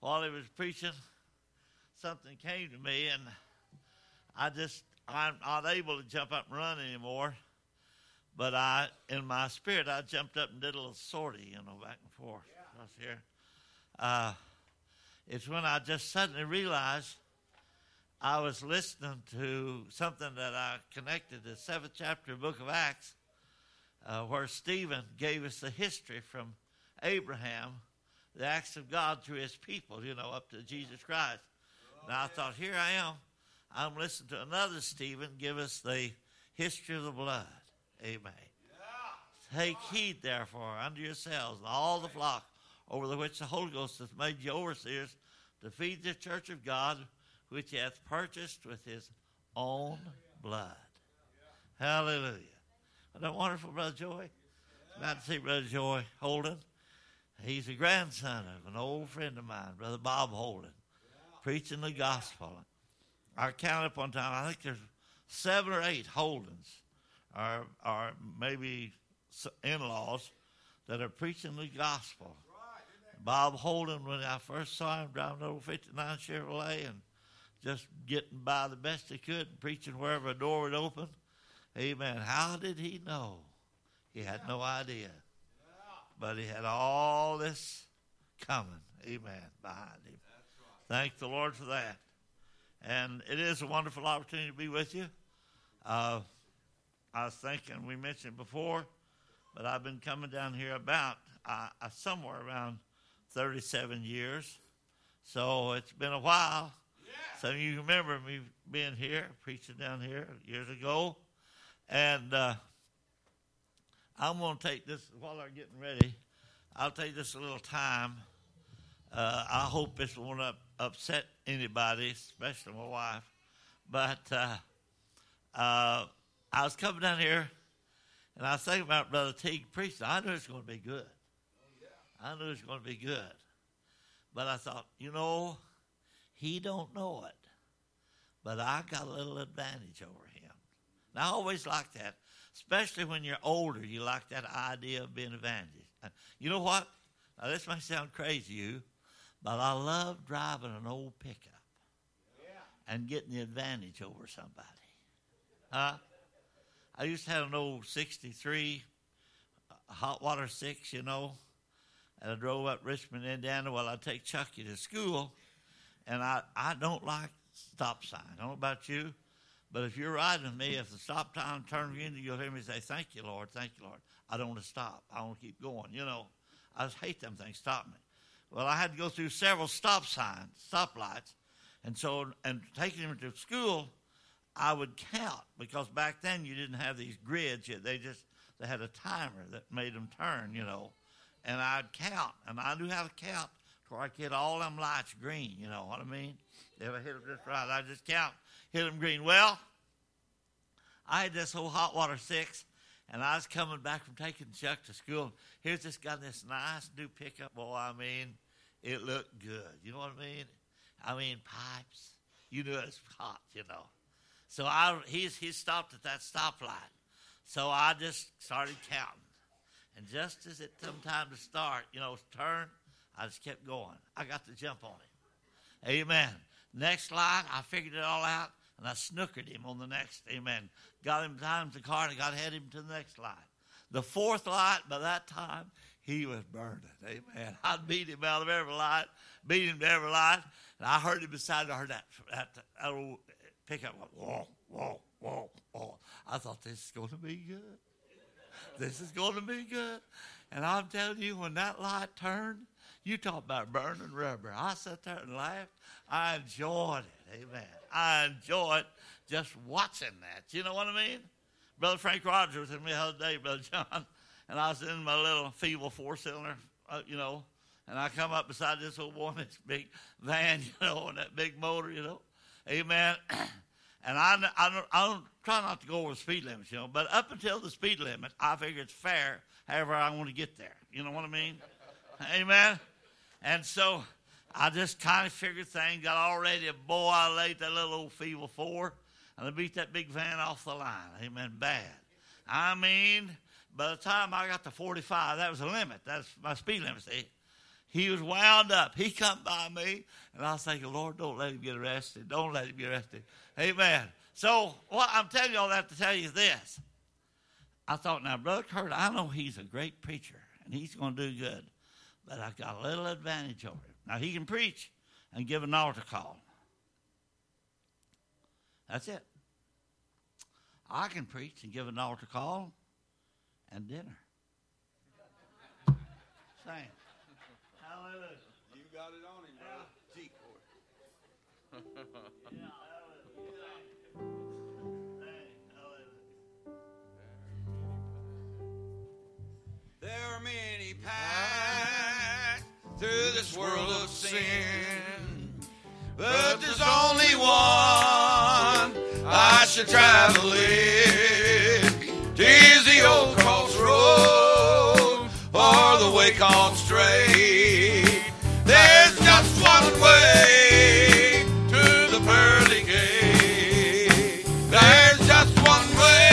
while he was preaching, something came to me, and I'm not able to jump up and run anymore. But in my spirit, I jumped up and did a little sortie, back and forth across here. It's when I just suddenly realized I was listening to something that I connected to the 7th chapter of the book of Acts, where Stephen gave us the history from Abraham, the acts of God through his people, up to Jesus Christ. And I thought, here I am. I'm listening to another Stephen give us the history of the blood. Amen. Yeah. Take heed, therefore, unto yourselves and all the flock over the which the Holy Ghost hath made you overseers, to feed the church of God, which he hath purchased with his own blood. Hallelujah. Isn't that wonderful, Brother Joy? Glad to see Brother Joy Holden. He's a grandson of an old friend of mine, Brother Bob Holden, preaching the gospel. I counted up one time, I think there's 7 or 8 Holdens, or maybe in-laws, that are preaching the gospel. Bob Holden, when I first saw him driving an old 59 Chevrolet and just getting by the best he could, preaching wherever a door would open. Amen. How did he know? He had no idea. But he had all this coming, amen, behind him. Thank the Lord for that. And it is a wonderful opportunity to be with you. I was thinking, we mentioned before, but I've been coming down here about somewhere around 37 years. So it's been a while. Yeah. Some of you remember me being here, preaching down here years ago. And I'm going to take this, while they're getting ready, I'll take this a little time. I hope this won't upset anybody, especially my wife. But I was coming down here, and I was thinking about Brother Teague preaching. I knew it was going to be good. I knew it was going to be good. But I thought, he don't know it. But I got a little advantage over him. And I always like that. Especially when you're older, you like that idea of being advantaged. You know what? Now, this might sound crazy, but I love driving an old pickup and getting the advantage over somebody. I used to have an old 63 hot water 6, and I drove up Richmond, Indiana while I take Chucky to school, and I don't like stop signs. I don't know about you, but if you're riding with me, if the stop time turns green, you'll hear me say, thank you, Lord, thank you, Lord. I don't want to stop. I want to keep going, I just hate them things stop me. Well, I had to go through several stoplights, and taking them to school, I would count, because back then you didn't have these grids. They had a timer that made them turn, and I'd count, and I knew how to count before I could hit all them lights green, you know what I mean? If I hit them just right, I just count, hit them green. Well, I had this whole hot water 6, and I was coming back from taking Chuck to school. Here's this guy, this nice new pickup. Boy, it looked good. You know what I mean? Pipes. You knew it was hot, So he stopped at that stoplight. So I just started counting. And just as it come time to start, turn, I just kept going. I got the jump on him. Amen. Next light, I figured it all out, and I snookered him on the next. Amen. Got him time to the car, and got him to the next light. The 4th light, by that time, he was burning. Amen. I beat him out of every light, beat him to every light, and I heard him beside. I heard that old pickup go, whoa, whoa, whoa, whoa. I thought, this is going to be good. This is going to be good. And I'm telling you, when that light turned, you talk about burning rubber. I sat there and laughed. I enjoyed it. Amen. I enjoyed just watching that. You know what I mean? Brother Frank Rogers was with me the other day, Brother John, and I was in my little feeble 4-cylinder, and I come up beside this old boy in this big van, and that big motor, Amen. And I don't try not to go over the speed limits, but up until the speed limit, I figure it's fair however I want to get there. You know what I mean? Amen. And so I just kind of figured things, got all ready. Boy, I laid that little old feeble 4, and I beat that big van off the line. Amen. Bad. I mean, by the time I got to 45, that was the limit. That's my speed limit. See? He was wound up. He come by me, and I was thinking, Lord, don't let him get arrested. Don't let him get arrested. Amen. So what I'm telling you all that to tell you is this. I thought, now, Brother Kurt, I know he's a great preacher, and he's going to do good, but I've got a little advantage over him. Now, he can preach and give an altar call. That's it. I can preach and give an altar call and dinner. Same. Hallelujah. You got it on him, brother. G Yeah, There are many paths through this world of sin, but there's only one I should travel it. 'Tis the old crossroad, or the way called straight. There's just one way to the pearly gate. There's just one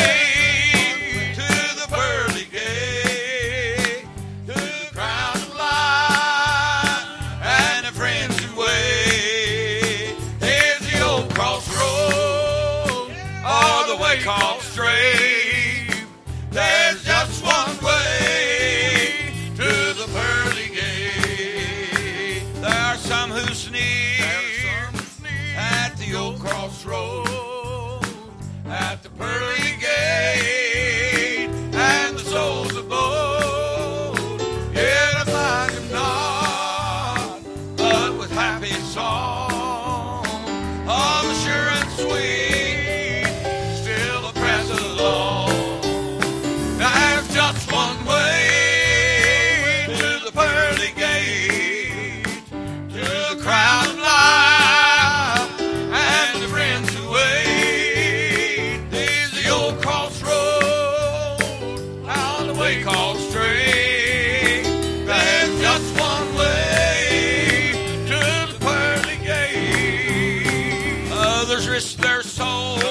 way to the pearly gate, to the crown of life and the friends who wait. There's the old crossroad, or the way called straight. There's just one way to the pearly gate. There are some who sneer at the old crossroad, at the pearly gate, and the souls abode. Yet I find them not, but with happy song of assurance sweet, still a press along. There's just one way to the pearly gate, to the crown of life and the friends who wait. There's the old crossroad, on the way called straight. There's just one way to the pearly gate. Others risk their souls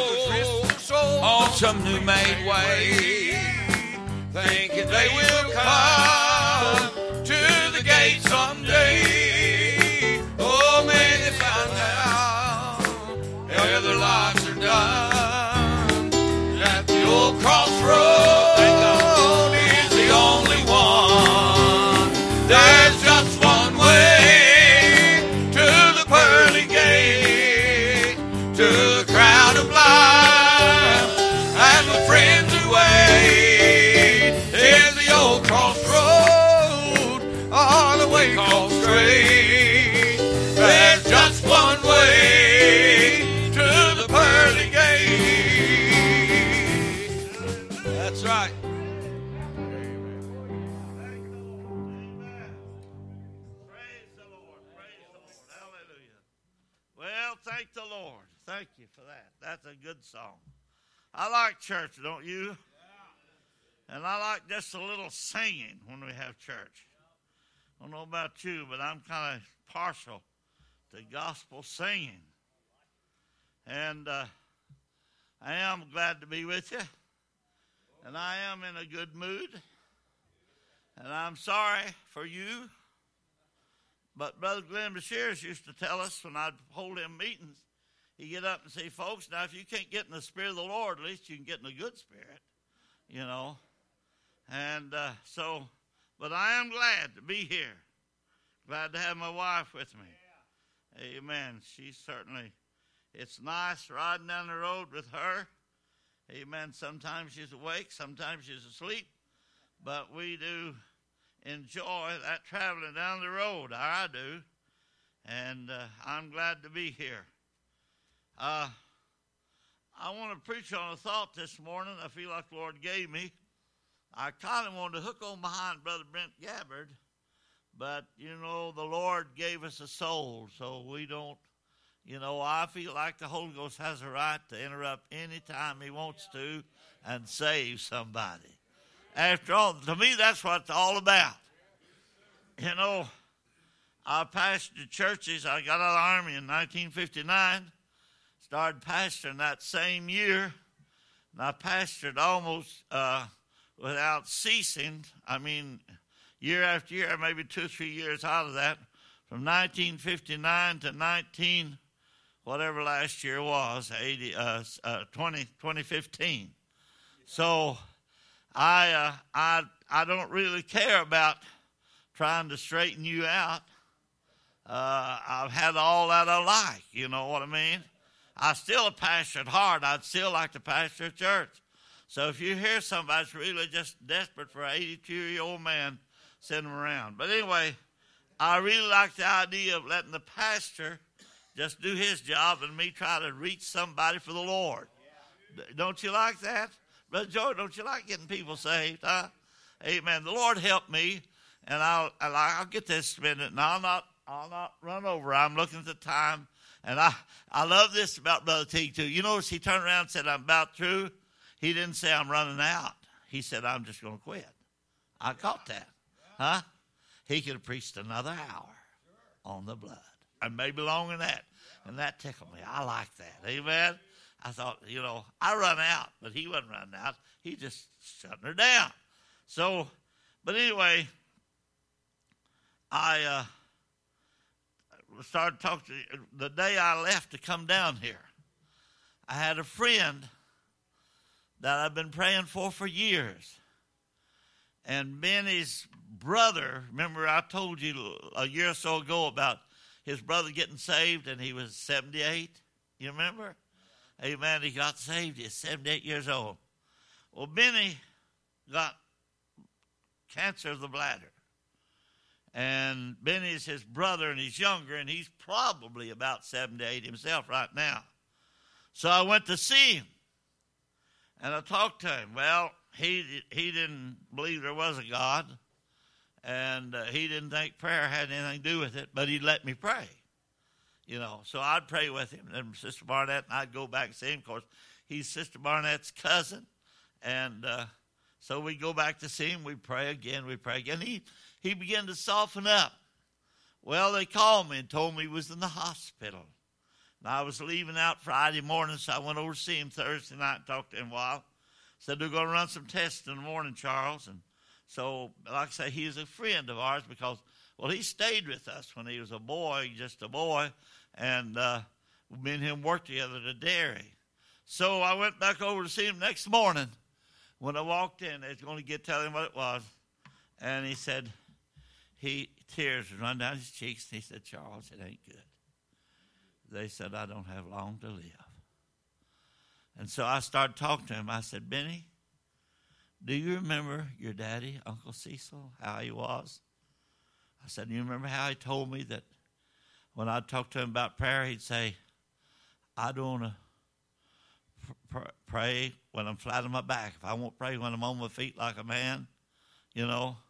on some new made way, thinking they will come to the gate someday. Oh, may they find out how their lives are done, that the old crossroad is the only one. There's just one way to the pearly gate, to the crown of life and the friends who wait. There's the old crossroad, all the way called straight. There's just one way to the pearly gate. That's right. Praise the Lord. Praise the Lord. Hallelujah. Well, thank the Lord. Thank you for that. That's a good song. I like church, don't you? And I like just a little singing when we have church. I don't know about you, but I'm kind of partial to gospel singing. And I am glad to be with you. And I am in a good mood. And I'm sorry for you. But Brother Glenn Bashirs used to tell us when I'd hold him meetings, he'd get up and say, folks, now if you can't get in the Spirit of the Lord, at least you can get in a good spirit, you know. And but I am glad to be here. Glad to have my wife with me. Yeah. Amen. She's certainly, it's nice riding down the road with her. Amen. Sometimes she's awake, sometimes she's asleep. But we do enjoy that traveling down the road. I do. And I'm glad to be here. I want to preach on a thought this morning I feel like the Lord gave me. I kind of wanted to hook on behind Brother Brent Gabbard, but, you know, the Lord gave us a soul, so we don't, you know, I feel like the Holy Ghost has a right to interrupt any time he wants to and save somebody. After all, to me, that's what it's all about. You know, I pastored churches. I got out of the Army in 1959, started pastoring that same year, and I pastored almost without ceasing. I mean, year after year, maybe 2 or 3 years out of that, from 1959 to 19, whatever last year was, 2015. So I don't really care about trying to straighten you out. I've had all that I like, you know what I mean? I'm still a pastor at heart. I'd still like to pastor a church. So if you hear somebody's really just desperate for an 82-year-old man, send them around. But anyway, I really like the idea of letting the pastor just do his job and me try to reach somebody for the Lord. Don't you like that? Brother Joe, don't you like getting people saved? Huh? Amen. The Lord help me, and I'll get this spending, and I'll not run over. I'm looking at the time, and I love this about Brother T too. You notice he turned around and said, I'm about through. He didn't say I'm running out. He said, I'm just going to quit. I caught that. Huh? He could have preached another hour on the blood, and maybe longer than that. And that tickled me. I like that. Amen. I thought, I run out, but he wasn't running out. He just shutting her down. So, but anyway, I started talking to the day I left to come down here. I had a friend that I've been praying for years. And Benny's brother, remember I told you a year or so ago about his brother getting saved, and he was 78. You remember? Amen. He got saved. He's 78 years old. Well, Benny got cancer of the bladder. And Benny's his brother, and he's younger, and he's probably about 78 himself right now. So I went to see him, and I talked to him. Well, he didn't believe there was a God, and he didn't think prayer had anything to do with it, but he let me pray. So I'd pray with him. And Sister Barnett and I'd go back and see him. Of course, he's Sister Barnett's cousin. And so we go back to see him. We pray again. He began to soften up. Well, they called me and told me he was in the hospital. And I was leaving out Friday morning, so I went over to see him Thursday night and talked to him a while. Said, they're going to run some tests in the morning, Charles. And so, like I say, he's a friend of ours because, he stayed with us when he was a boy, just a boy. And me and him worked together at a dairy. So I went back over to see him next morning. When I walked in, they was going to tell him what it was. And he said, tears would run down his cheeks. And he said, Charles, it ain't good. They said, I don't have long to live. And so I started talking to him. I said, Benny, do you remember your daddy, Uncle Cecil, how he was? I said, you remember how he told me that when I talked to him about prayer, he'd say, I don't want to pray when I'm flat on my back. If I won't pray when I'm on my feet like a man, And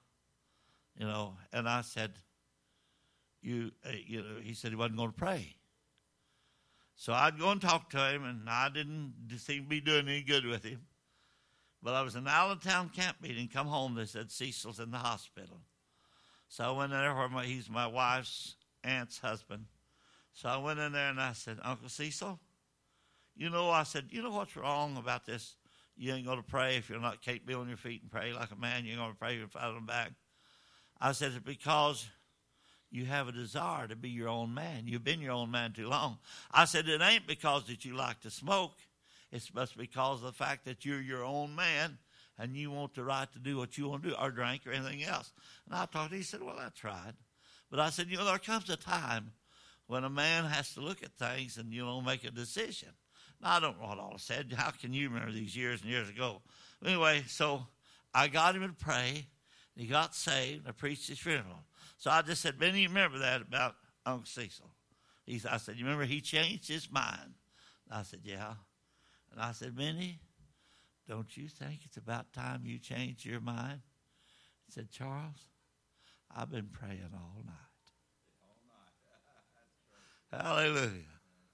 I said, he said he wasn't going to pray. So I'd go and talk to him, and I didn't seem to be doing any good with him. But I was in Allentown camp meeting, come home, they said Cecil's in the hospital. So I went in there where he's my wife's aunt's husband. So I went in there and I said, Uncle Cecil, I said, you know what's wrong about this? You ain't going to pray if you're not capable be on your feet and pray like a man. You're going to pray flat on the back. I said, it's because you have a desire to be your own man. You've been your own man too long. I said, it ain't because that you like to smoke. It's just because of the fact that you're your own man and you want the right to do what you want to do or drink or anything else. And I talked to him. He said, well, that's right. But I said, there comes a time when a man has to look at things and, make a decision. Now, I don't know what all said. How can you remember these years and years ago? Anyway, so I got him to pray. He got saved. I preached his funeral. So I just said, Benny, you remember that about Uncle Cecil? I said, you remember he changed his mind? I said, yeah. And I said, Benny, don't you think it's about time you changed your mind? He said, Charles, I've been praying all night. Hallelujah.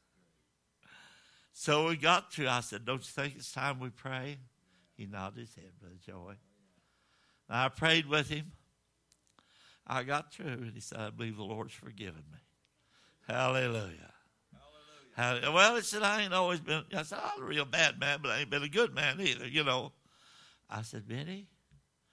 So we got through. I said, don't you think it's time we pray? He nodded his head, Brother Joey. And I prayed with him. I got through, and he said, I believe the Lord's forgiven me. Hallelujah. Hallelujah. Well, he said, I ain't always been, I said, I'm a real bad man, but I ain't been a good man either, I said, Benny,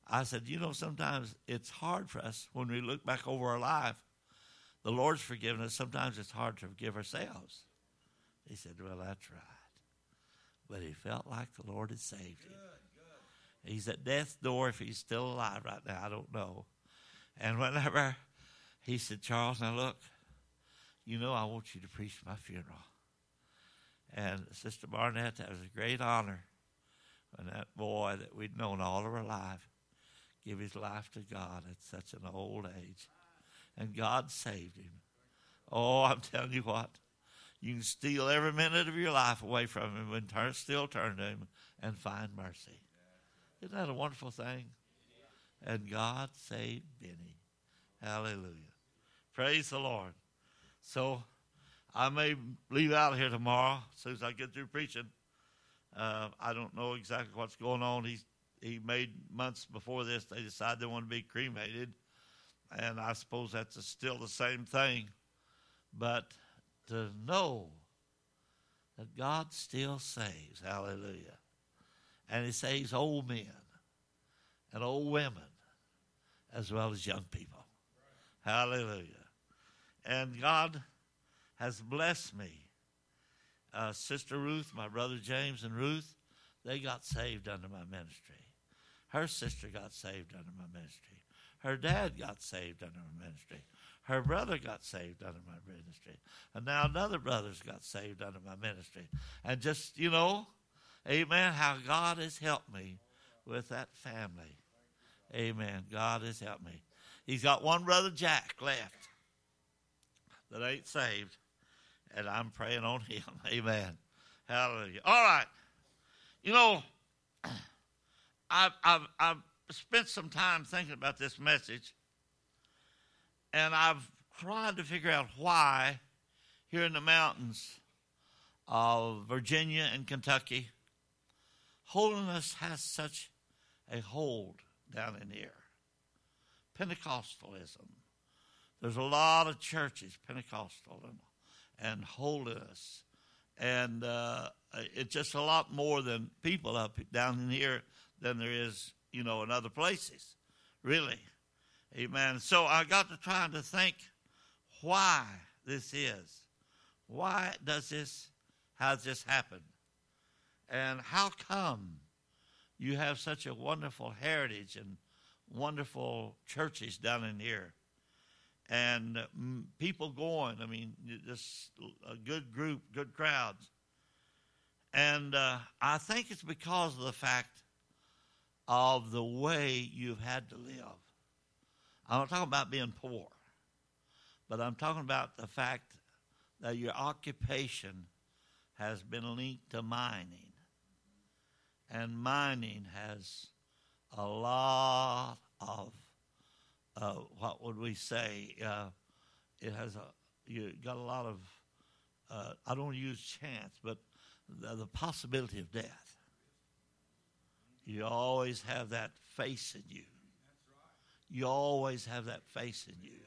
I said, sometimes it's hard for us when we look back over our life. The Lord's forgiven us. Sometimes it's hard to forgive ourselves. He said, well, that's right. But he felt like the Lord had saved him. He's at death's door. If he's still alive right now, I don't know. And whenever he said, Charles, now look, I want you to preach my funeral. And Sister Barnett, that was a great honor when that boy that we'd known all of our life give his life to God at such an old age. And God saved him. Oh, I'm telling you what. You can steal every minute of your life away from him and still turn to him and find mercy. Isn't that a wonderful thing? And God saved Benny. Hallelujah. Praise the Lord. So I may leave out of here tomorrow as soon as I get through preaching. I don't know exactly what's going on. He made months before this, they decided they want to be cremated. And I suppose that's still the same thing. But to know that God still saves, hallelujah. And he saves old men and old women as well as young people. Hallelujah. And God has blessed me. Sister Ruth, my brother James and Ruth, they got saved under my ministry. Her sister got saved under my ministry. Her dad got saved under my ministry. Her brother got saved under my ministry. And now another brother's got saved under my ministry. And just, amen, how God has helped me with that family. Amen. God has helped me. He's got one brother, Jack, left that ain't saved. And I'm praying on him. Amen. Hallelujah. All right. I've spent some time thinking about this message, and I've tried to figure out why here in the mountains of Virginia and Kentucky, holiness has such a hold down in here. Pentecostalism. There's a lot of churches, Pentecostal and holiness. And it's just a lot more than people up down in here than there is, in other places, really. Amen. So I got to trying to think why this is. Why does this, has this happened? And how come you have such a wonderful heritage and wonderful churches down in here? And people going, just a good group, good crowds. And I think it's because of the fact of the way you've had to live. I'm not talking about being poor, but I'm talking about the fact that your occupation has been linked to mining. And mining has a lot of, what would we say? It has you got a lot of, I don't want to use chance, but the possibility of death. You always have that face in you. You always have that face in you.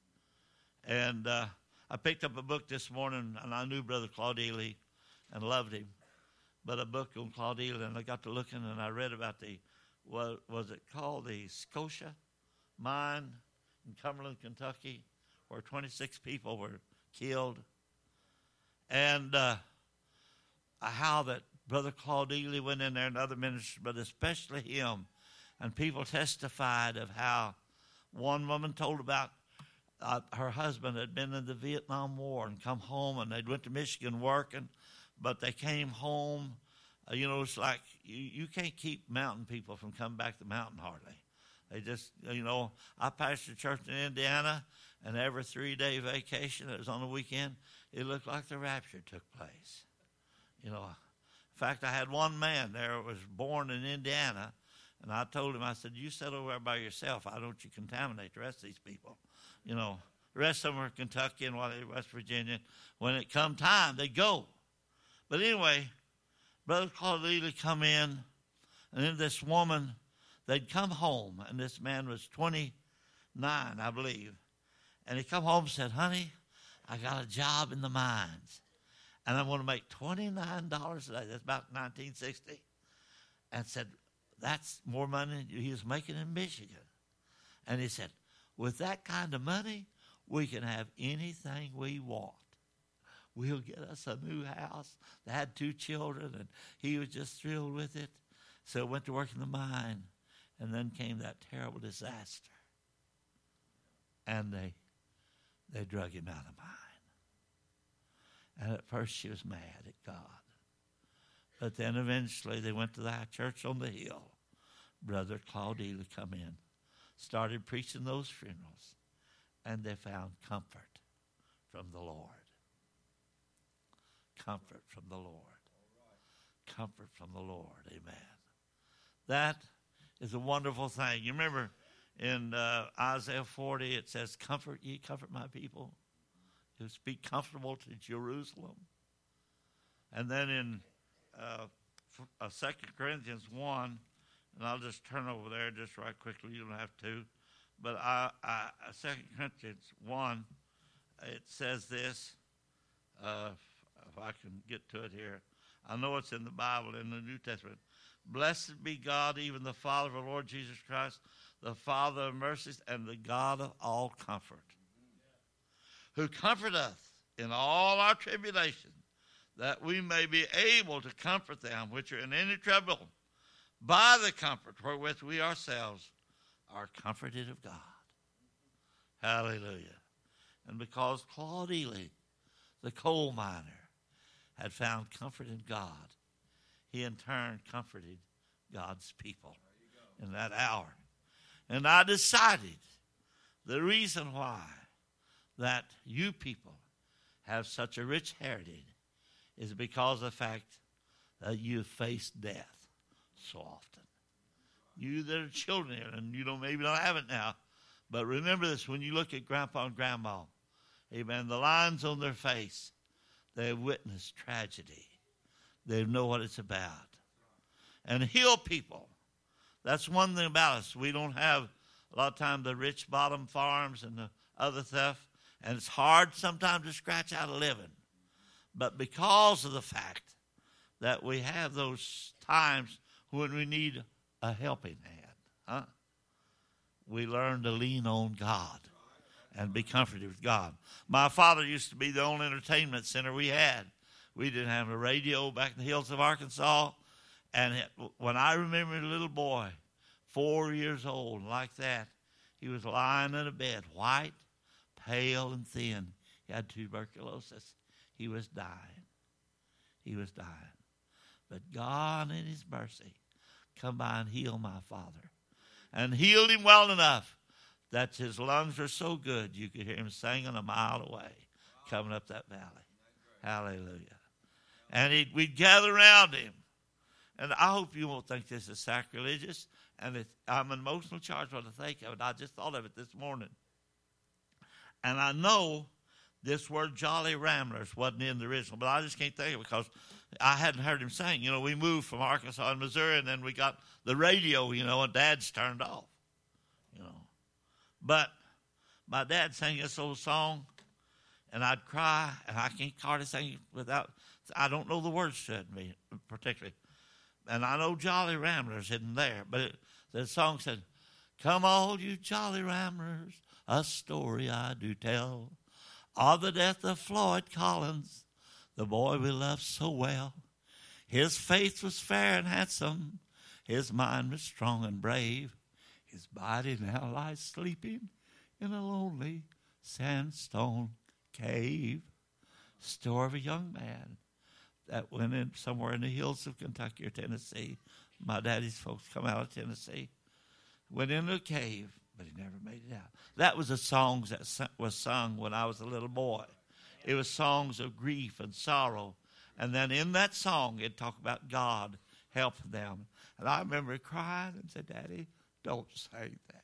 And I picked up a book this morning, and I knew Brother Claude Ely and loved him. But a book on Claude Ely, and I got to looking, and I read about what was it called? The Scotia mine in Cumberland, Kentucky, where 26 people were killed. And how that Brother Claude Ely went in there and other ministers, but especially him. And people testified of how one woman told about her husband had been in the Vietnam War and come home, and they'd went to Michigan working, but they came home. It's like you can't keep mountain people from coming back to the mountain hardly. They just, I pastored a church in Indiana, and every 3-day vacation that was on the weekend, it looked like the rapture took place. In fact, I had one man there who was born in Indiana, and I told him, I said, you sit over there by yourself. Why don't you contaminate the rest of these people? The rest of them are Kentucky and West Virginia. When it come time, they go. But anyway, Brother Claude Ely come in, and then this woman, they'd come home, and this man was 29, I believe. And he come home and said, honey, I got a job in the mines, and I'm going to make $29 a day. That's about 1960. And said, that's more money than he was making in Michigan. And he said, with that kind of money, we can have anything we want. We'll get us a new house. They had 2 children, and he was just thrilled with it. So went to work in the mine, and then came that terrible disaster. And they drug him out of the mine. And at first she was mad at God. But then eventually they went to the church on the hill. Brother Claude Ely come in, started preaching those funerals, and they found comfort from the Lord. Comfort from the Lord. Comfort from the Lord. Amen. That is a wonderful thing. You remember in Isaiah 40, it says, comfort ye, comfort my people, who speak comfortable to Jerusalem. And then in 2 Corinthians 1, and I'll just turn over there just right quickly. You don't have to. But 2 Corinthians 1, it says this. If I can get to it here. I know it's in the Bible, in the New Testament. Blessed be God, even the Father of our Lord Jesus Christ, the Father of mercies and the God of all comfort, who comfort us in all our tribulation, that we may be able to comfort them which are in any trouble by the comfort wherewith we ourselves are comforted of God. Hallelujah. And because Claude Ely, the coal miner, had found comfort in God, he in turn comforted God's people in that hour. And I decided the reason why that you people have such a rich heritage is because of the fact that you've faced death so often. You that are children here, and you don't maybe don't have it now, but remember this when you look at Grandpa and Grandma, amen, the lines on their face, they witnessed tragedy. They know what it's about. And Hill people, that's one thing about us. We don't have a lot of time the rich bottom farms and the other stuff, and it's hard sometimes to scratch out a living. But because of the fact that we have those times when we need a helping hand, we learn to lean on God and be comforted with God. My father used to be the only entertainment center we had. We didn't have a radio back in the hills of Arkansas. And when I remember a little boy, 4 years old, like that, he was lying in a bed, white, pale, and thin. He had tuberculosis. He was dying. He was dying. But God in his mercy come by and heal my father. And healed him well enough that his lungs were so good you could hear him singing a mile away coming up that valley. Hallelujah. And we'd gather around him. And I hope you won't think this is sacrilegious. And I'm emotional charged when I think of it. I just thought of it this morning. And I know this word Jolly Ramblers wasn't in the original, but I just can't think of it because I hadn't heard him sing. You know, we moved from Arkansas and Missouri, and then we got the radio, you know, and Dad's turned off, you know. But my dad sang this old song, and I'd cry, and I can't hardly sing it without, I don't know the words to it particularly. And I know Jolly Ramblers isn't there, but the song said, come all you Jolly Ramblers, a story I do tell of the death of Floyd Collins, the boy we loved so well. His face was fair and handsome, his mind was strong and brave. His body now lies sleeping in a lonely sandstone cave. Story of a young man that went in somewhere in the hills of Kentucky or Tennessee. My daddy's folks come out of Tennessee. Went into a cave, but he never made it out. That was a song that was sung when I was a little boy. It was songs of grief and sorrow. And then in that song, it talked about God helping them. And I remember crying and said, Daddy, don't sing that.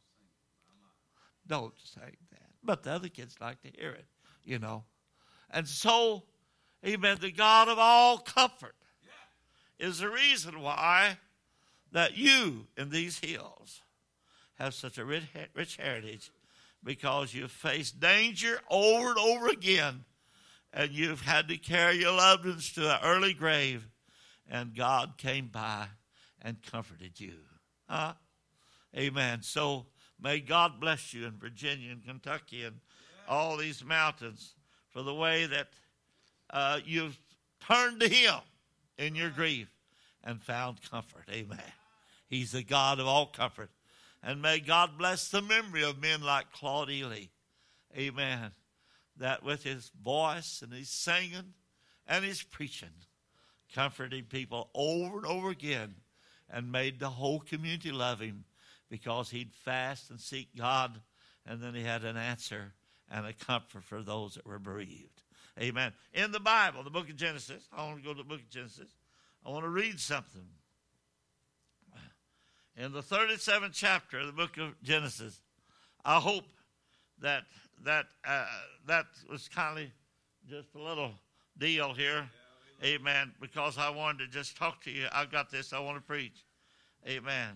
Don't sing that. But the other kids like to hear it, you know. And so, amen, the God of all comfort is the reason why that you in these hills have such a rich heritage, because you've faced danger over and over again, and you've had to carry your loved ones to an early grave, and God came by and comforted you. Huh? Amen. So may God bless you in Virginia and Kentucky and all these mountains for the way that you've turned to him in your grief and found comfort. Amen. He's the God of all comfort. And may God bless the memory of men like Claude Ely. Amen. That with his voice and his singing and his preaching, comforting people over and over again and made the whole community love him because he'd fast and seek God, and then he had an answer and a comfort for those that were bereaved. Amen. In the Bible, the book of Genesis, I want to go to the book of Genesis. I want to read something. In the 37th chapter of the book of Genesis, I hope that was kind of just a little deal here. Amen. Because I wanted to just talk to you. I've got this I want to preach. Amen.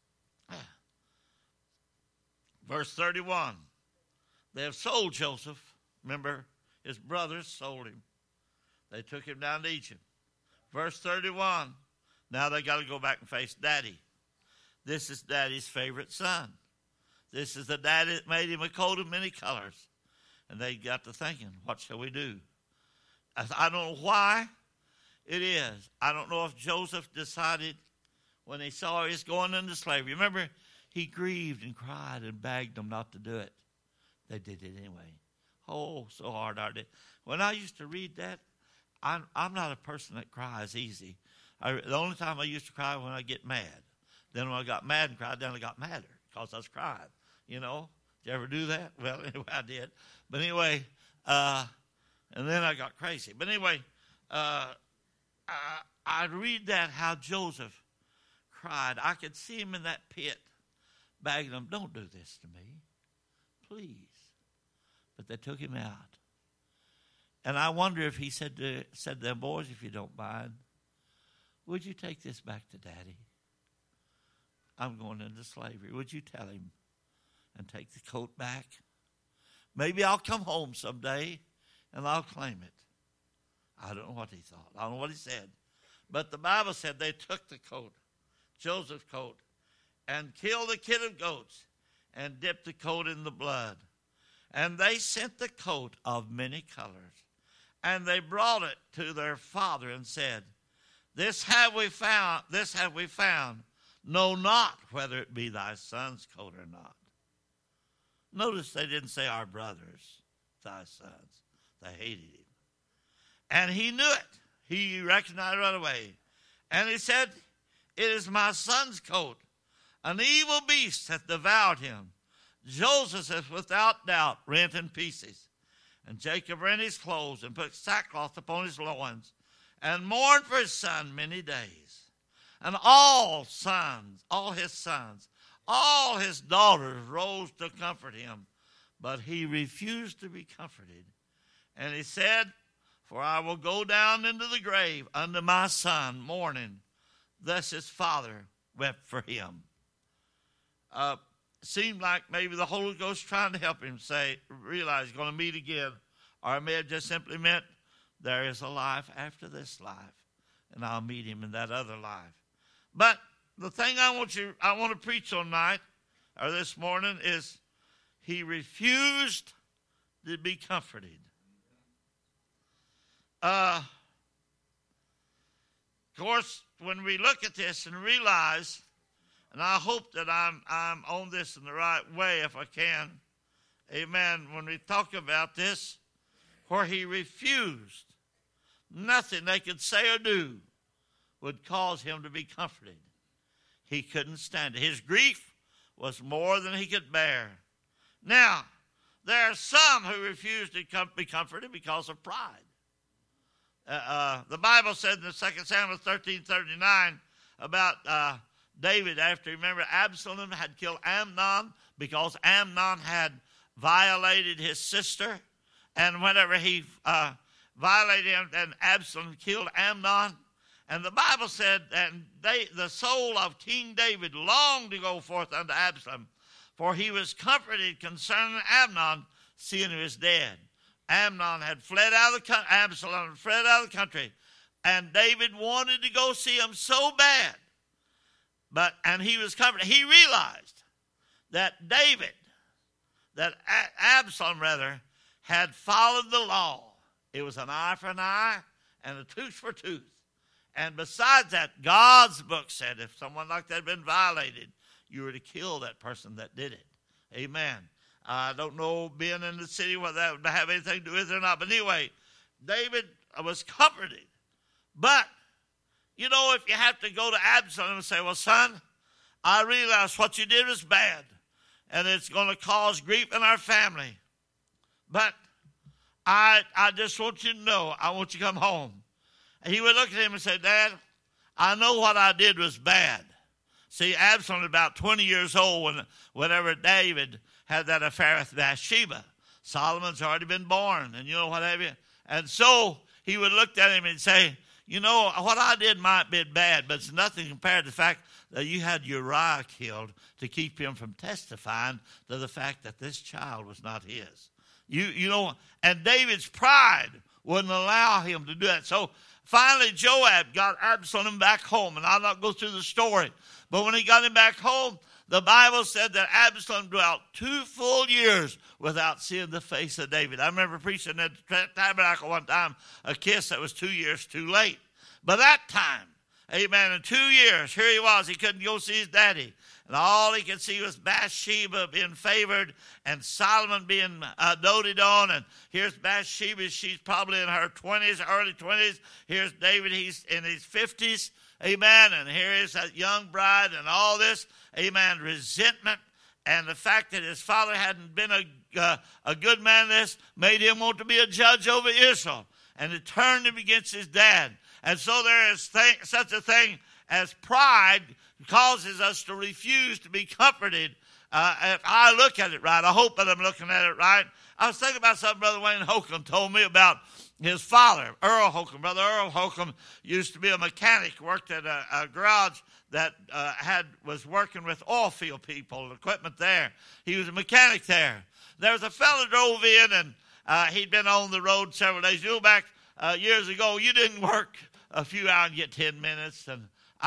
Verse 31. They have sold Joseph. Remember, his brothers sold him. They took him down to Egypt. Verse 31. Now they got to go back and face Daddy. This is Daddy's favorite son. This is the daddy that made him a coat of many colors. And they got to thinking, what shall we do? I don't know why it is. I don't know if Joseph decided when he saw he was going into slavery. Remember, he grieved and cried and begged them not to do it. They did it anyway. Oh, so hard, aren't they? When I used to read that, I'm not a person that cries easy. The only time I used to cry when I get mad. Then when I got mad and cried, then I got madder because I was crying. You know, did you ever do that? Well, anyway, I did. But anyway, and then I got crazy. But anyway, I'd read that, how Joseph cried. I could see him in that pit begging them, don't do this to me, please. But they took him out. And I wonder if he said to them, boys, if you don't mind, would you take this back to Daddy? I'm going into slavery. Would you tell him and take the coat back? Maybe I'll come home someday and I'll claim it. I don't know what he thought. I don't know what he said. But the Bible said they took the coat, Joseph's coat, and killed a kid of goats and dipped the coat in the blood. And they sent the coat of many colors. And they brought it to their father and said, This have we found. Know not whether it be thy son's coat or not. Notice they didn't say our brothers, thy sons. They hated him. And he knew it. He recognized it right away. And he said, It is my son's coat. An evil beast hath devoured him. Joseph is without doubt rent in pieces. And Jacob rent his clothes and put sackcloth upon his loins and mourned for his son many days. And all his sons, all his daughters rose to comfort him. But he refused to be comforted. And he said, For I will go down into the grave unto my son mourning. Thus his father wept for him. Seemed like maybe the Holy Ghost trying to help him realize he's going to meet again. Or it may have just simply meant there is a life after this life. And I'll meet him in that other life. But the thing I want to preach on tonight, or this morning, is he refused to be comforted. Of course, when we look at this and realize, and I hope that I'm on this in the right way if I can, amen, when we talk about this, where he refused, nothing they could say or do would cause him to be comforted. He couldn't stand it. His grief was more than he could bear. Now, there are some who refuse to be comforted because of pride. The Bible said in the 2 Samuel 13:39 about David, after, remember, Absalom had killed Amnon because Amnon had violated his sister. And whenever he violated him, then Absalom killed Amnon. And the Bible said, and the soul of King David longed to go forth unto Absalom, for he was comforted concerning Amnon, seeing he was dead. Absalom had fled out of the country, and David wanted to go see him so bad And he was comforted. He realized that Absalom had followed the law. It was an eye for an eye and a tooth for tooth. And besides that, God's book said if someone like that had been violated, you were to kill that person that did it. Amen. I don't know, being in the city, whether that would have anything to do with it or not. But anyway, David was comforted. But, you know, if you have to go to Absalom and say, well, son, I realize what you did was bad, and it's going to cause grief in our family. But I just want you to know, I want you to come home. And he would look at him and say, Dad, I know what I did was bad. See, Absalom was about 20 years old whenever David had that affair with Bathsheba. Solomon's already been born, and you know what have you. And so he would look at him and say, you know, what I did might be bad, but it's nothing compared to the fact that you had Uriah killed to keep him from testifying to the fact that this child was not his. You know, and David's pride wouldn't allow him to do that. So finally Joab got Absalom back home, and I'll not go through the story. But when he got him back home, the Bible said that Absalom dwelt 2 full years without seeing the face of David. I remember preaching at the tabernacle one time, a kiss that was 2 years too late. But that time, amen, in 2 years, here he was. He couldn't go see his daddy. And all he could see was Bathsheba being favored and Solomon being doted on. And here's Bathsheba. She's probably in her 20s, early 20s. Here's David. He's in his 50s. Amen. And here is that young bride and all this. Amen. Resentment. And the fact that his father hadn't been a good man in this made him want to be a judge over Israel. And it turned him against his dad. And so there is such a thing as pride causes us to refuse to be comforted. If I look at it right, I hope that I'm looking at it right. I was thinking about something Brother Wayne Holcomb told me about his father, Earl Holcomb. Brother Earl Holcomb used to be a mechanic, worked at a garage that was working with oil field people, equipment there. He was a mechanic there. There was a fellow drove in, and he'd been on the road several days. You know, back years ago, you didn't work a few hours and get 10 minutes, and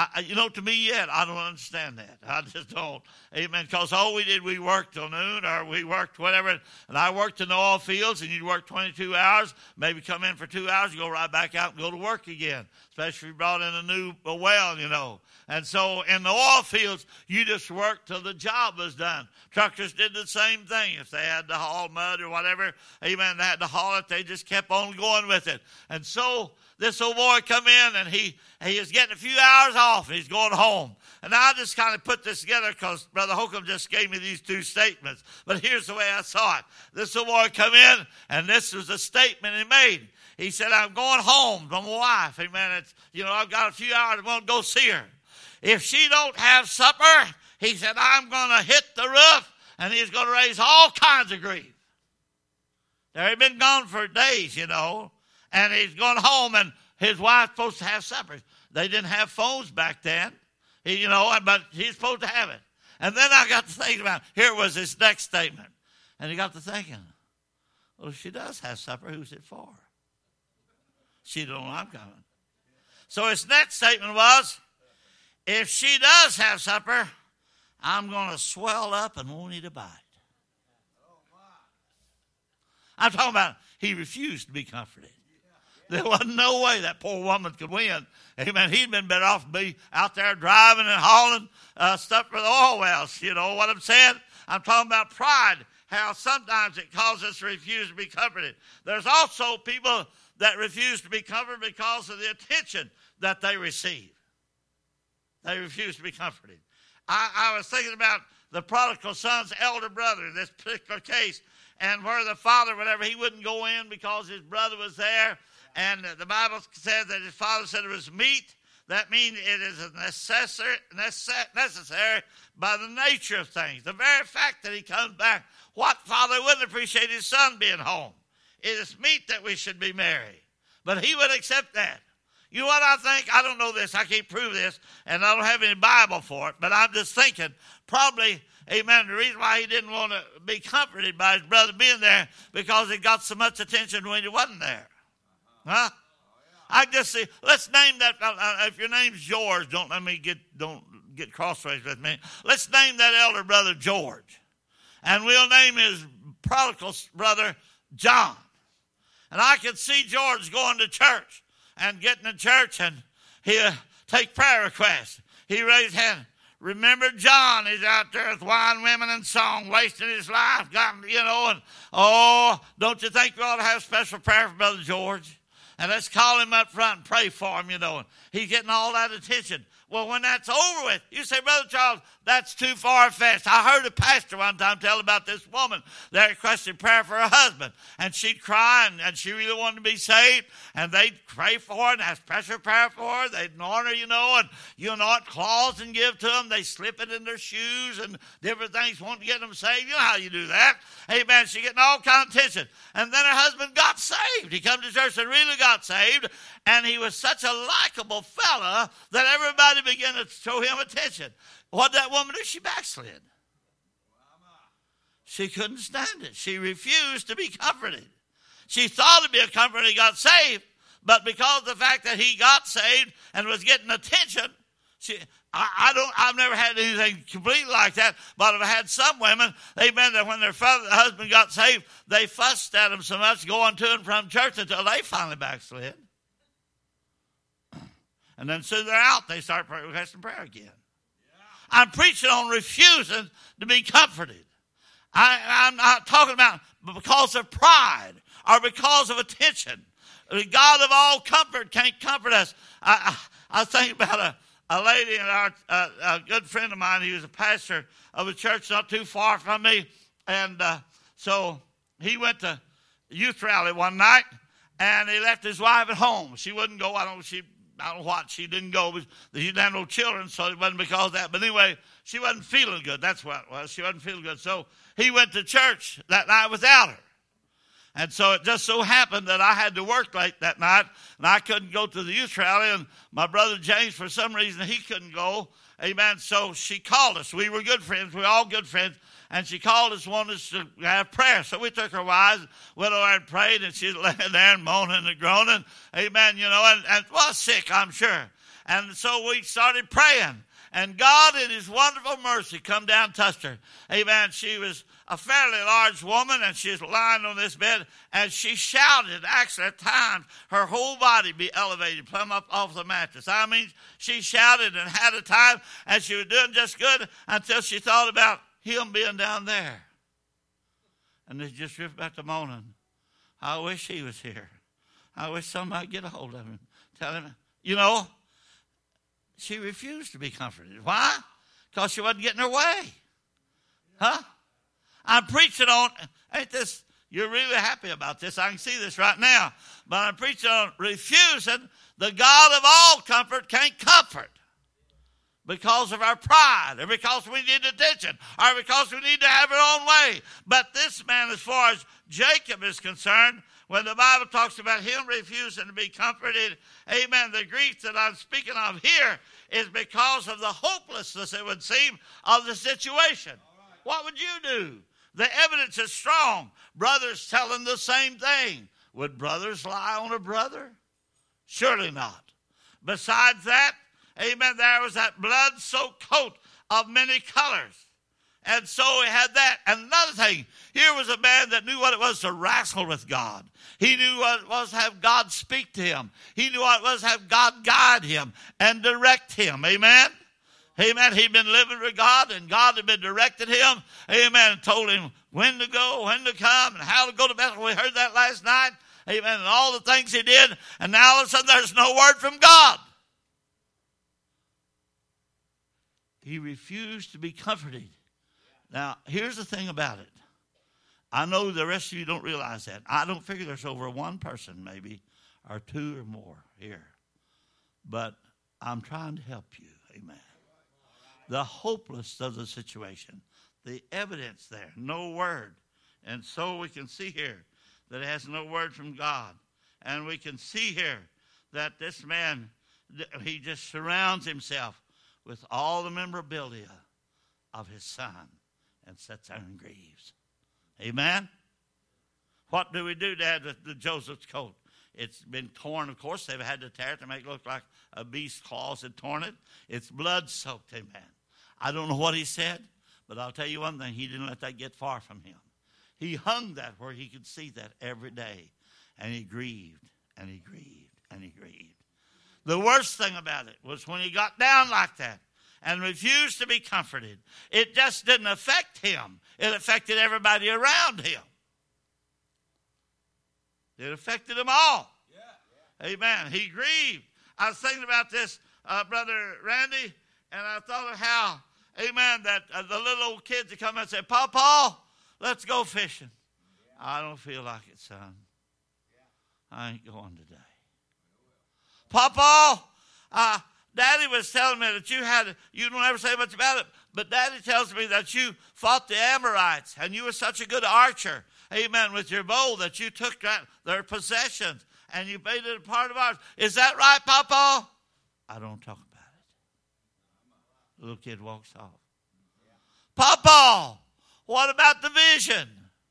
to me yet, I don't understand that. I just don't. Amen. Because all we did, we worked till noon, or we worked whatever. And I worked in the oil fields, and you'd work 22 hours, maybe come in for 2 hours, you go right back out and go to work again. Especially if you brought in a new well, you know. And so in the oil fields, you just worked till the job was done. Truckers did the same thing. If they had to haul mud or whatever, amen, they had to haul it. They just kept on going with it. And so this old boy come in, and he is getting a few hours off, and he's going home. And I just kind of put this together because Brother Holcomb just gave me these 2 statements. But here's the way I saw it. This old boy come in, and this was a statement he made. He said, I'm going home to my wife. Amen. I've got a few hours. I'm going to go see her. If she don't have supper, he said, I'm going to hit the roof, and he's going to raise all kinds of grief. There he'd been gone for days, and he's going home, and his wife's supposed to have supper. They didn't have phones back then, but he's supposed to have it. And then I got to thinking about, here was his next statement. And he got to thinking, well, if she does have supper, who's it for? She don't know I'm coming. So his next statement was, if she does have supper, I'm going to swell up and won't eat a bite. I'm talking about he refused to be comforted. There wasn't no way that poor woman could win. Amen. He'd been better off to be out there driving and hauling stuff for the oil wells. You know what I'm saying? I'm talking about pride, how sometimes it causes us to refuse to be comforted. There's also people that refuse to be comforted because of the attention that they receive. They refuse to be comforted. I was thinking about the prodigal son's elder brother in this particular case, and where the father, whatever, he wouldn't go in because his brother was there. And the Bible said that his father said it was meat. That means it is necessary by the nature of things. The very fact that he comes back, what father wouldn't appreciate his son being home? It is meet that we should be merry. But he would accept that. You know what I think? I don't know this. I can't prove this, and I don't have any Bible for it. But I'm just thinking, probably, amen, the reason why he didn't want to be comforted by his brother being there, because he got so much attention when he wasn't there. Huh? I just see, let's name that, if your name's George, don't get crossways with me. Let's name that elder brother George. And we'll name his prodigal brother John. And I could see George going to church and getting to church, and he'll take prayer requests. He raised his hand. Remember John, he's out there with wine, women, and song, wasting his life. Don't you think we ought to have special prayer for Brother George? And let's call him up front and pray for him, And he's getting all that attention. Well, when that's over with, you say, Brother Charles, that's too far-fetched. I heard a pastor one time tell about this woman that requested prayer for her husband. And she'd cry, and she really wanted to be saved. And they'd pray for her and ask special prayer for her. They'd anoint her, and you anoint cloths and give to them. They slip it in their shoes and different things, wanting to get them saved. You know how you do that. Amen. She getting all kind of attention. And then her husband got saved. He come to church and really got saved. And he was such a likable fella that everybody began to show him attention. What did that woman do? She backslid. She couldn't stand it. She refused to be comforted. She thought it'd be a comfort when he got saved, but because of the fact that he got saved and was getting attention, I've never had anything completely like that, but I've had some women, amen, that when their husband got saved, they fussed at him so much going to and from church until they finally backslid. And then soon they're out, they start requesting prayer again. Yeah. I'm preaching on refusing to be comforted. I'm not talking about because of pride or because of attention. The God of all comfort can't comfort us. I think about a lady, a good friend of mine. He was a pastor of a church not too far from me. And so he went to youth rally one night, and he left his wife at home. She wouldn't go. I don't know what. She didn't go. She didn't have no children, so it wasn't because of that. But anyway, she wasn't feeling good. That's what it was. She wasn't feeling good. So he went to church that night without her. And so it just so happened that I had to work late that night, and I couldn't go to the youth rally. And my brother James, for some reason, he couldn't go. Amen. So she called us. We were good friends. We were all good friends. And she called us, wanted us to have prayer. So we took her wives, went over and prayed, and she was laying there and moaning and groaning. Amen, and was sick, I'm sure. And so we started praying. And God, in his wonderful mercy, come down and touched her. Amen. She was a fairly large woman, and she was lying on this bed, and she shouted. Actually, at times, her whole body be elevated plumb up off the mattress. I mean, she shouted and had a time, and she was doing just good until she thought about him being down there. And they just ripped back to moaning. I wish he was here. I wish somebody get a hold of him. Tell him, she refused to be comforted. Why? Because she wasn't getting her way. Huh? I'm preaching on, ain't this, you're really happy about this. I can see this right now. But I'm preaching on refusing. The God of all comfort can't comfort. Because of our pride, or because we need attention, or because we need to have our own way. But this man, as far as Jacob is concerned, when the Bible talks about him refusing to be comforted, amen, the grief that I'm speaking of here is because of the hopelessness, it would seem, of the situation. Right. What would you do? The evidence is strong. Brothers telling the same thing. Would brothers lie on a brother? Surely not. Besides that, amen, there was that blood-soaked coat of many colors. And so he had that. And another thing, here was a man that knew what it was to wrestle with God. He knew what it was to have God speak to him. He knew what it was to have God guide him and direct him. Amen? Amen. He'd been living with God, and God had been directing him. Amen. And told him when to go, when to come, and how to go to Bethel. We heard that last night. Amen. And all the things he did. And now all of a sudden there's no word from God. He refused to be comforted. Now, here's the thing about it. I know the rest of you don't realize that. I don't figure there's over one person maybe, or two or more here. But I'm trying to help you. Amen. The hopelessness of the situation. The evidence there. No word. And so we can see here that it has no word from God. And we can see here that this man, he just surrounds himself with all the memorabilia of his son and sits there and grieves. Amen? What do we do, Dad, with the Joseph's coat? it's been torn. Of course, they've had to tear it to make it look like a beast's claws had torn it. It's blood-soaked, amen. I don't know what he said, but I'll tell you one thing. He didn't let that get far from him. He hung that where he could see that every day. And he grieved, and he grieved, and he grieved. The worst thing about it was when he got down like that and refused to be comforted. It just didn't affect him. It affected everybody around him. It affected them all. Yeah. Amen. He grieved. I was thinking about this, Brother Randy, and I thought of how, amen, that the little old kids would come and say, Papa, let's go fishing. Yeah. I don't feel like it, son. Yeah. I ain't going today. Papa, Daddy was telling me that you don't ever say much about it, but Daddy tells me that you fought the Amorites, and you were such a good archer, amen, with your bow that you took their possessions, and you made it a part of ours. Is that right, Papa? I don't talk about it. The little kid walks off. Papa, what about the vision?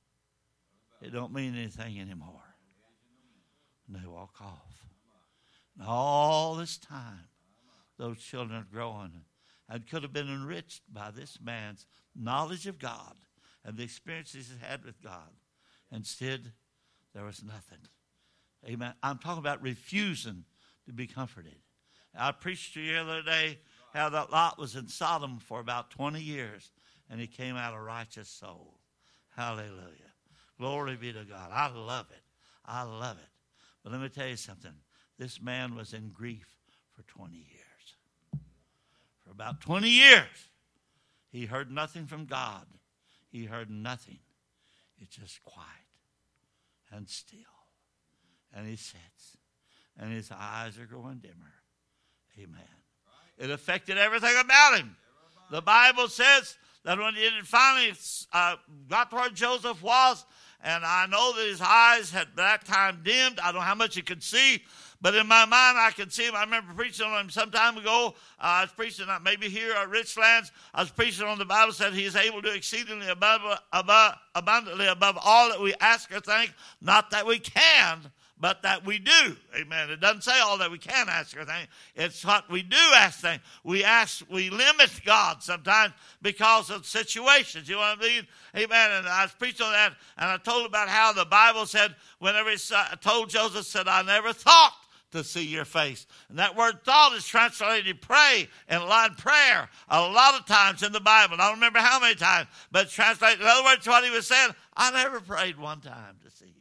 It don't mean anything anymore. And they walk off. And all this time, those children are growing and could have been enriched by this man's knowledge of God and the experiences he had with God. Instead, there was nothing. Amen. I'm talking about refusing to be comforted. I preached to you the other day how that Lot was in Sodom for about 20 years, and he came out a righteous soul. Hallelujah. Glory be to God. I love it. I love it. But let me tell you something. This man was in grief for 20 years. For about 20 years, he heard nothing from God. He heard nothing. It's just quiet and still. And he sits, and his eyes are growing dimmer. Amen. It affected everything about him. The Bible says that when he finally got to where Joseph was, and I know that his eyes had that time dimmed. I don't know how much he could see, but in my mind I could see him. I remember preaching on him some time ago. I was preaching maybe here at Richlands. I was preaching on the Bible said he is able to do exceedingly abundantly above all that we ask or think. Not that we can, but that we do. Amen. It doesn't say all that we can ask or think. It's what we do ask things. We limit God sometimes because of situations. You know what I mean? Amen. And I was preaching on that, and I told about how the Bible said, whenever he told Joseph, said, I never thought to see your face. And that word thought is translated pray and line prayer a lot of times in the Bible. I don't remember how many times, but translated. In other words, what he was saying, I never prayed one time to see you.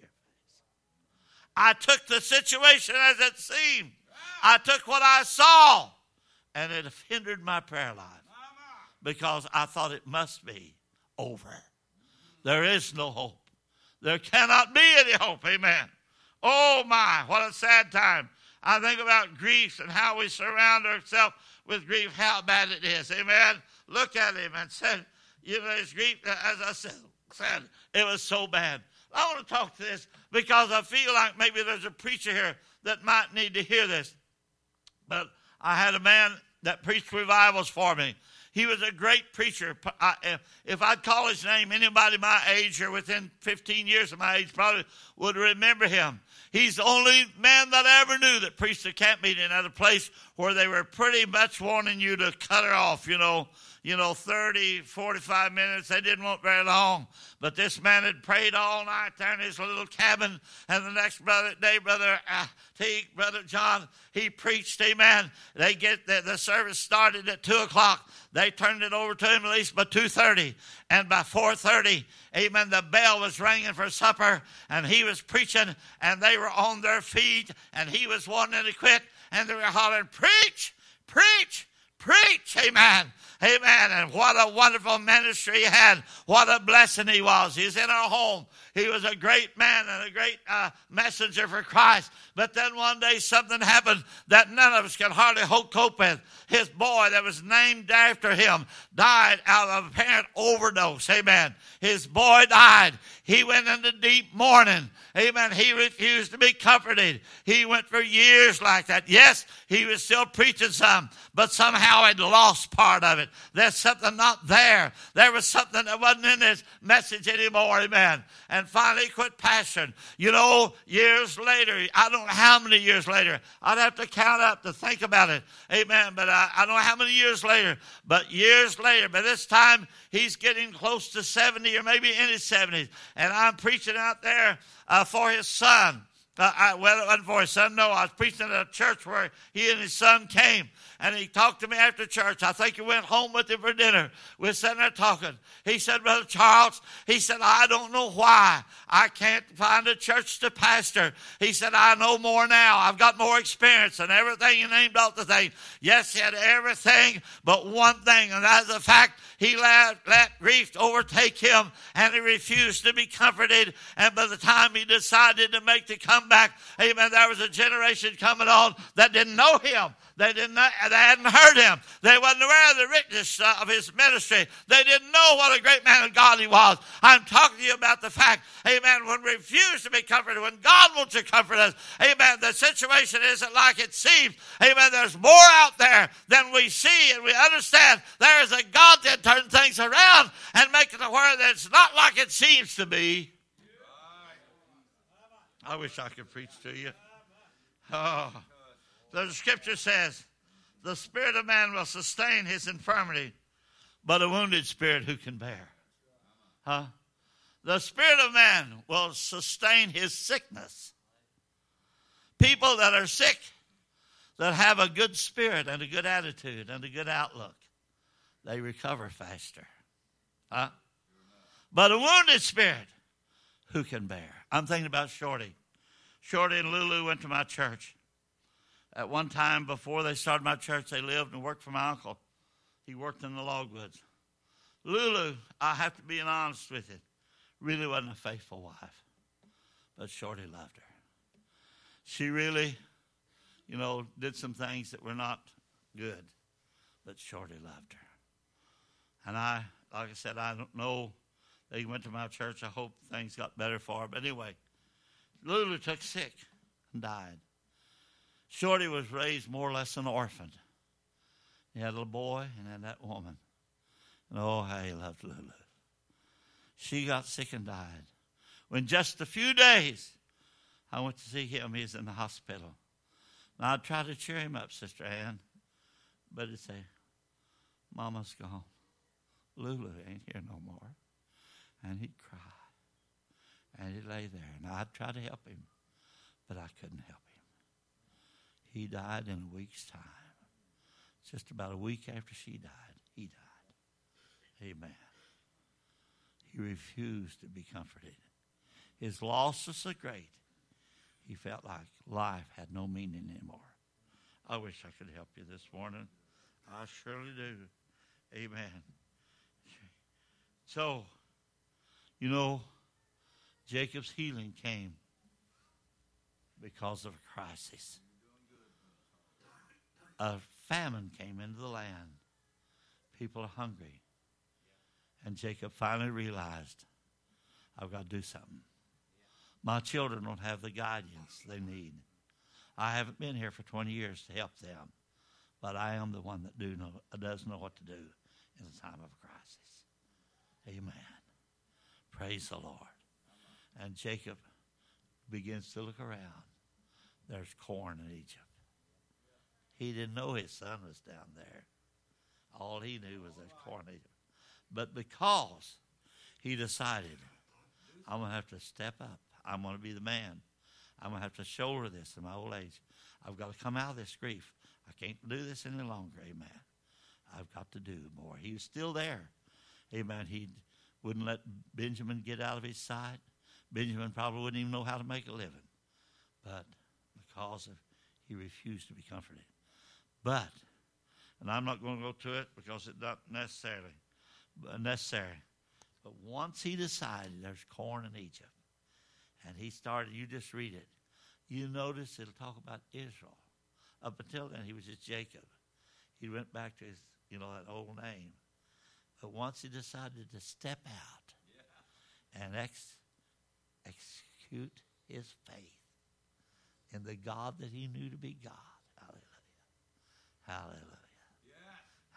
I took the situation as it seemed. I took what I saw, and it hindered my prayer life because I thought it must be over. There is no hope. There cannot be any hope. Amen. Oh, my, what a sad time. I think about grief and how we surround ourselves with grief, how bad it is. Amen. Look at him and said, you know, his grief, as I said, it was so bad. I want to talk to this because I feel like maybe there's a preacher here that might need to hear this. But I had a man that preached revivals for me. He was a great preacher. If I'd call his name, anybody my age or within 15 years of my age probably would remember him. He's the only man that I ever knew that preached a camp meeting at a place where they were pretty much wanting you to cut it off, 30, 45 minutes. They didn't want very long. But this man had prayed all night there in his little cabin. And the next day, Brother Teague, Brother John, he preached, amen. They get the service started at 2 o'clock. They turned it over to him at least by 2:30. And by 4:30, amen, the bell was ringing for supper. And he was preaching. And they were on their feet. And he was wanting to quit. And they were hollering, preach, preach, preach, amen. Amen. And what a wonderful ministry he had. What a blessing he was. He's in our home. He was a great man and a great messenger for Christ. But then one day something happened that none of us can hardly cope with. His boy that was named after him died out of apparent overdose. Amen. His boy died. He went into deep mourning. Amen. He refused to be comforted. He went for years like that. Yes, he was still preaching some, but somehow he'd lost part of it. There's something not there. There was something that wasn't in his message anymore. Amen. And finally quit pastoring. You know, years later, I don't know how many years later. I'd have to count up to think about it. Amen. But I don't know how many years later. But years later, by this time, he's getting close to 70 or maybe in his 70s. And I'm preaching out there for his son. Well, it wasn't for his son. No, I was preaching at a church where he and his son came. And he talked to me after church. I think he went home with him for dinner. We're sitting there talking. He said, Brother Charles, he said, I don't know why I can't find a church to pastor. He said, I know more now. I've got more experience and everything. He named off the thing. Yes, he had everything but one thing, and that's the fact he let grief overtake him, and he refused to be comforted. And by the time he decided to make the comeback, amen, there was a generation coming on that didn't know him. They hadn't heard him. They wasn't aware of the richness of his ministry. They didn't know what a great man of God he was. I'm talking to you about the fact, amen, when we refuse to be comforted, when God wants to comfort us, amen, the situation isn't like it seems. Amen, there's more out there than we see, and we understand there is a God that turns things around and makes it to where it's not like it seems to be. I wish I could preach to you. Oh. The scripture says, the spirit of man will sustain his infirmity, but a wounded spirit who can bear? Huh? The spirit of man will sustain his sickness. People that are sick, that have a good spirit and a good attitude and a good outlook, they recover faster. Huh? But a wounded spirit, who can bear? I'm thinking about Shorty. Shorty and Lulu went to my church. At one time, before they started my church, they lived and worked for my uncle. He worked in the logwoods. Lulu, I have to be honest with you, really wasn't a faithful wife. But Shorty loved her. She really, did some things that were not good. But Shorty loved her. And like I said, I don't know. They went to my church. I hope things got better for her. But anyway, Lulu took sick and died. Shorty was raised more or less an orphan. He had a little boy and then that woman. And oh, how he loved Lulu. She got sick and died. When just a few days, I went to see him. He's in the hospital. Now, I'd try to cheer him up, Sister Ann. But he'd say, Mama's gone. Lulu ain't here no more. And he'd cry. And he'd lay there. And I'd try to help him. But I couldn't help him. He died in a week's time. Just about a week after she died, he died. Amen. He refused to be comforted. His loss was so great, he felt like life had no meaning anymore. I wish I could help you this morning. I surely do. Amen. So, Jacob's healing came because of a crisis. A famine came into the land. People are hungry. And Jacob finally realized, I've got to do something. My children don't have the guidance they need. I haven't been here for 20 years to help them, but I am the one that does know what to do in a time of crisis. Amen. Praise the Lord. And Jacob begins to look around. There's corn in Egypt. He didn't know his son was down there. All he knew was there's corn in Egypt. But because he decided, I'm going to have to step up. I'm going to be the man. I'm going to have to shoulder this in my old age. I've got to come out of this grief. I can't do this any longer. Amen. I've got to do more. He was still there. Amen. He wouldn't let Benjamin get out of his sight. Benjamin probably wouldn't even know how to make a living. But because he refused to be comforted. But, and I'm not going to go to it because it's not necessary. But once he decided there's corn in Egypt, and he started, you just read it, you notice it'll talk about Israel. Up until then, he was just Jacob. He went back to his, that old name. But once he decided to step out and execute his faith in the God that he knew to be God. Hallelujah.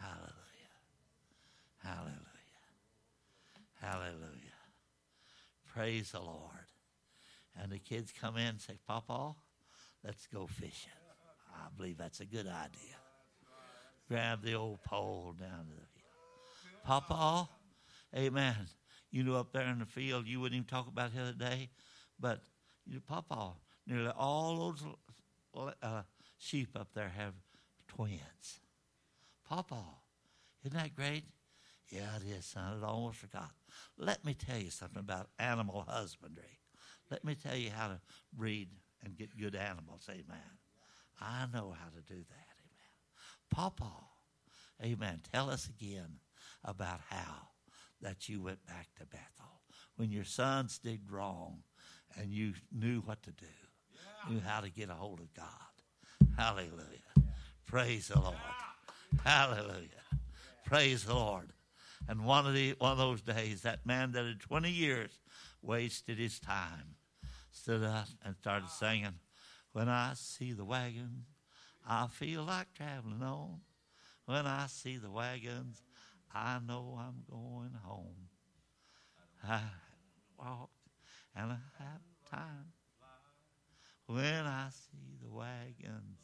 Hallelujah. Hallelujah. Hallelujah. Praise the Lord. And the kids come in and say, Papa, let's go fishing. I believe that's a good idea. Grab the old pole down to the field. Papa, amen. You know, up there in the field, you wouldn't even talk about it the other day, but Papa, nearly all those sheep up there have twins. Papa, isn't that great? Yeah, it is, son. I almost forgot. Let me tell you something about animal husbandry. Let me tell you how to breed and get good animals. Amen. I know how to do that. Amen. Papa, amen. Tell us again about how that you went back to Bethel when your sons did wrong and you knew what to do, knew how to get a hold of God. Hallelujah. Praise the Lord. Hallelujah. Praise the Lord. And one of those days, that man that had 20 years wasted his time stood up and started singing, when I see the wagon, I feel like traveling on. When I see the wagons, I know I'm going home. I walk and I have time. When I see the wagons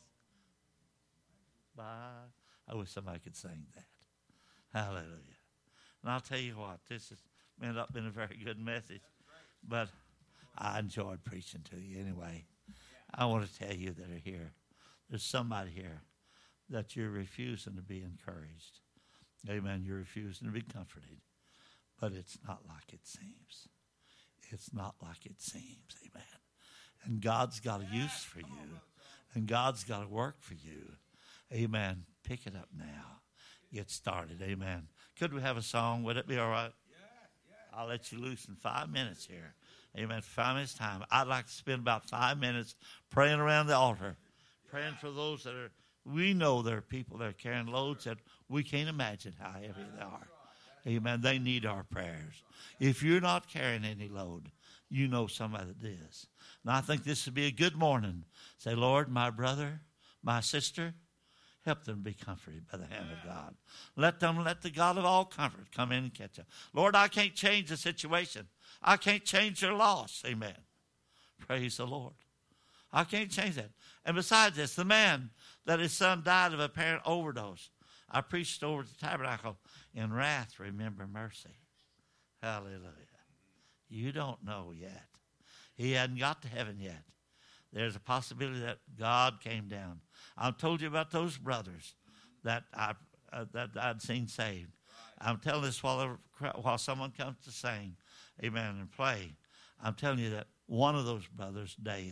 by. I wish somebody could sing that. Hallelujah. And I'll tell you what, this has not been a very good message, but I enjoyed preaching to you anyway. I want to tell you that are here, there's somebody here that you're refusing to be encouraged. Amen. You're refusing to be comforted. But it's not like it seems. It's not like it seems. Amen. And God's got a use for you. And God's got to work for you. Amen. Pick it up now. Get started. Amen. Could we have a song? Would it be all right? I'll let you loose in 5 minutes here. Amen. 5 minutes time. I'd like to spend about 5 minutes praying around the altar. Praying for those that are, we know there are people that are carrying loads that we can't imagine how heavy they are. Amen. They need our prayers. If you're not carrying any load, you know somebody that is. And I think this would be a good morning. Say, Lord, my brother, my sister, help them be comforted by the hand of God. Let the God of all comfort come in and catch them. Lord, I can't change the situation. I can't change their loss. Amen. Praise the Lord. I can't change that. And besides this, the man that his son died of apparent overdose, I preached over at the tabernacle, in wrath, remember mercy. Hallelujah. You don't know yet. He hadn't got to heaven yet. There's a possibility that God came down. I told you about those brothers that I'd seen saved. I'm telling this while someone comes to sing, amen, and play. I'm telling you that one of those brothers,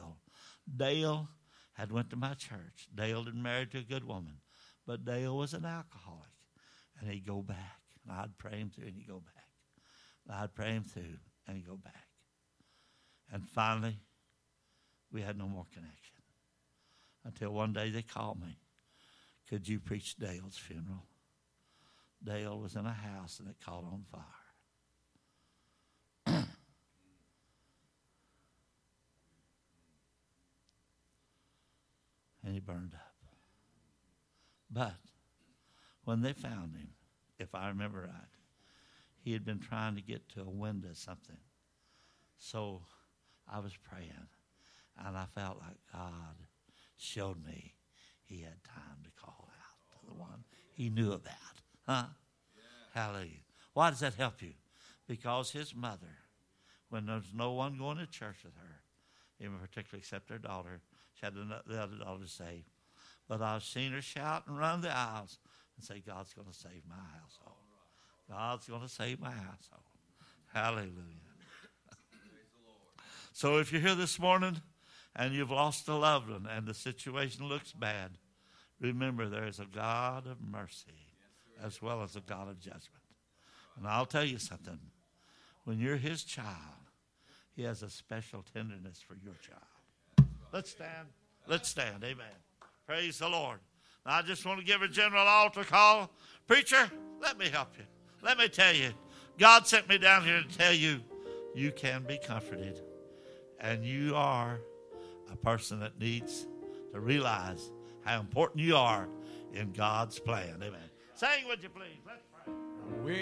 Dale had went to my church. Dale had married to a good woman, but Dale was an alcoholic, and he'd go back, and I'd pray him through, and he'd go back. And I'd pray him through, and he'd go back. And finally, we had no more connection. Until one day they called me. Could you preach Dale's funeral? Dale was in a house and it caught on fire. And he burned up. But when they found him, if I remember right, he had been trying to get to a window or something. So I was praying, and I felt like God showed me he had time to call out to the one he knew about. Huh? Yeah. Hallelujah. Why does that help you? Because his mother, when there's no one going to church with her, even particularly except her daughter, she had the other daughter say, but I've seen her shout and run the aisles and say, God's going to save my household. God's going to save my household. Hallelujah. So if you're here this morning and you've lost a loved one and the situation looks bad, remember there is a God of mercy as well as a God of judgment. And I'll tell you something. When you're his child, he has a special tenderness for your child. Let's stand. Let's stand. Amen. Praise the Lord. Now, I just want to give a general altar call. Preacher, let me help you. Let me tell you, God sent me down here to tell you, you can be comforted. And you are a person that needs to realize how important you are in God's plan. Amen. Sing, would you please? Let's pray.